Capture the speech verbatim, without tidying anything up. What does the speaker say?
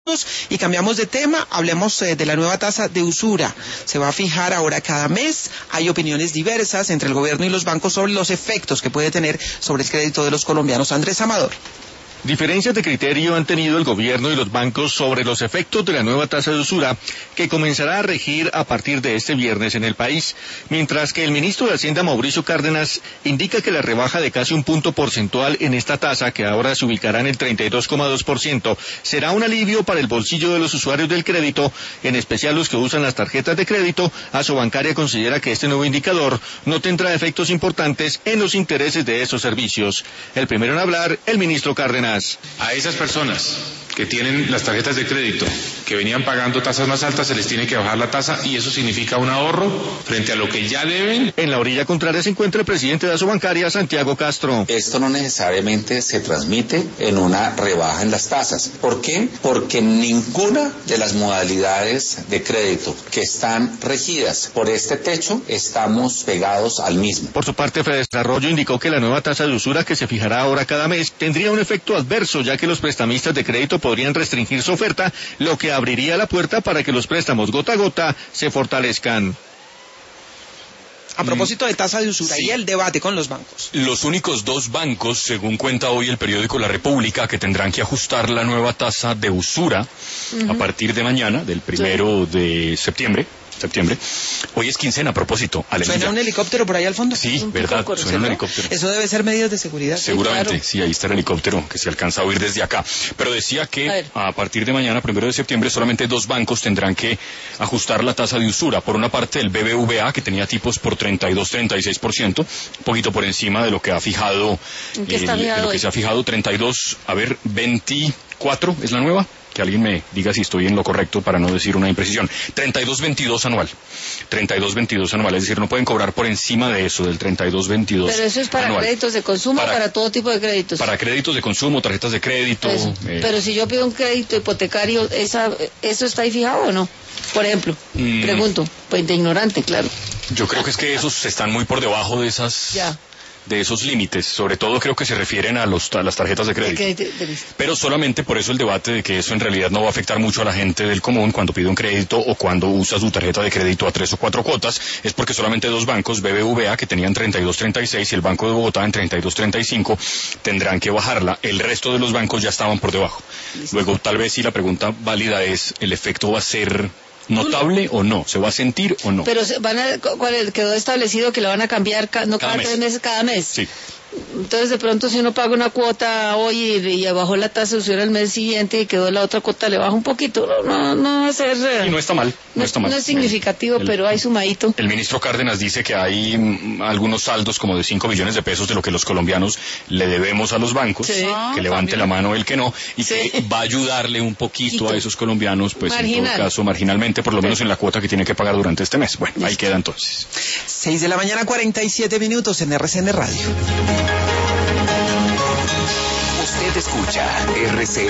Y cambiamos de tema, hablemos eh, de la nueva tasa de usura. Se va a fijar ahora cada mes. Hay opiniones diversas entre el gobierno y los bancos sobre los efectos que puede tener sobre el crédito de los colombianos. Andrés Amador. Diferencias de criterio han tenido el gobierno y los bancos sobre los efectos de la nueva tasa de usura que comenzará a regir a partir de este viernes en el país, mientras que el ministro de Hacienda, Mauricio Cárdenas, indica que la rebaja de casi un punto porcentual en esta tasa, que ahora se ubicará en el treinta y dos coma dos por ciento, será un alivio para el bolsillo de los usuarios del crédito, en especial los que usan las tarjetas de crédito. Asobancaria considera que este nuevo indicador no tendrá efectos importantes en los intereses de esos servicios. El primero en hablar, el ministro Cárdenas. A esas personas que tienen las tarjetas de crédito, que venían pagando tasas más altas, se les tiene que bajar la tasa y eso significa un ahorro frente a lo que ya deben. En la orilla contraria se encuentra el presidente de Asobancaria, Santiago Castro. Esto no necesariamente se transmite en una rebaja en las tasas. ¿Por qué? Porque ninguna de las modalidades de crédito que están regidas por este techo estamos pegados al mismo. Por su parte, Fedesarrollo indicó que la nueva tasa de usura que se fijará ahora cada mes tendría un efecto adverso, ya que los prestamistas de crédito podrían restringir su oferta, lo que abriría la puerta para que los préstamos gota a gota se fortalezcan. A propósito de tasa de usura, sí, y el debate con los bancos. Los únicos dos bancos, según cuenta hoy el periódico La República, que tendrán que ajustar la nueva tasa de usura uh-huh. a partir de mañana, del primero sí. de septiembre. septiembre. Hoy es quincena, a propósito. Alemilla. ¿Suena un helicóptero por ahí al fondo? Sí, un verdad, suena un helicóptero. Eso debe ser medidas de seguridad. Seguramente, sí, claro. sí, ahí está el helicóptero que se alcanza a oír desde acá. Pero decía que a, a partir de mañana, primero de septiembre, solamente dos bancos tendrán que ajustar la tasa de usura. Por una parte, el B B V A, que tenía tipos por treinta y dos, treinta y seis por ciento, un poquito por encima de lo que ha fijado, ¿Qué el, está de lo hoy? que se ha fijado, treinta y dos, a ver, veinticuatro es la nueva. Que alguien me diga si estoy en lo correcto para no decir una imprecisión. treinta y dos veintidós anual. treinta y dos veintidós anual, es decir, no pueden cobrar por encima de eso, del treinta y dos veintidós. Pero eso es para anual. Créditos de consumo, para, para todo tipo de créditos. Para créditos de consumo, tarjetas de crédito. Eh, Pero si yo pido un crédito hipotecario, esa, ¿eso está ahí fijado o no? Por ejemplo, mm, pregunto, pues de ignorante, claro. Yo creo que es que esos están muy por debajo de esas... Ya. de esos límites, sobre todo creo que se refieren a, los, a las tarjetas de crédito. De crédito de Pero solamente por eso el debate de que eso en realidad no va a afectar mucho a la gente del común cuando pide un crédito o cuando usa su tarjeta de crédito a tres o cuatro cuotas, es porque solamente dos bancos, B B V A, que tenían treinta y dos treinta y seis, y el Banco de Bogotá en treinta y dos treinta y cinco, tendrán que bajarla. El resto de los bancos ya estaban por debajo. Listo. Luego, tal vez si la pregunta válida es, ¿el efecto va a ser notable o no? ¿Se va a sentir o no? Pero van a, ¿cuál quedó establecido que lo van a cambiar ca, no cada, cada tres meses, cada mes? Sí. Entonces, de pronto, si uno paga una cuota hoy y, y bajó la tasa de usura el mes siguiente y quedó la otra cuota, le baja un poquito, no, no, no va a ser... Y no está mal, no, no está mal. No es significativo, el, pero hay sumadito. El ministro Cárdenas dice que hay m, algunos saldos como de cinco millones de pesos de lo que los colombianos le debemos a los bancos, sí. que levante También. la mano el que no, y sí. que va a ayudarle un poquito Quito. a esos colombianos, pues Marginal. en todo caso, marginalmente, por lo menos en la cuota que tiene que pagar durante este mes. Bueno, ahí queda entonces. seis de la mañana, cuarenta y siete minutos en R C N Radio. Usted escucha R C N.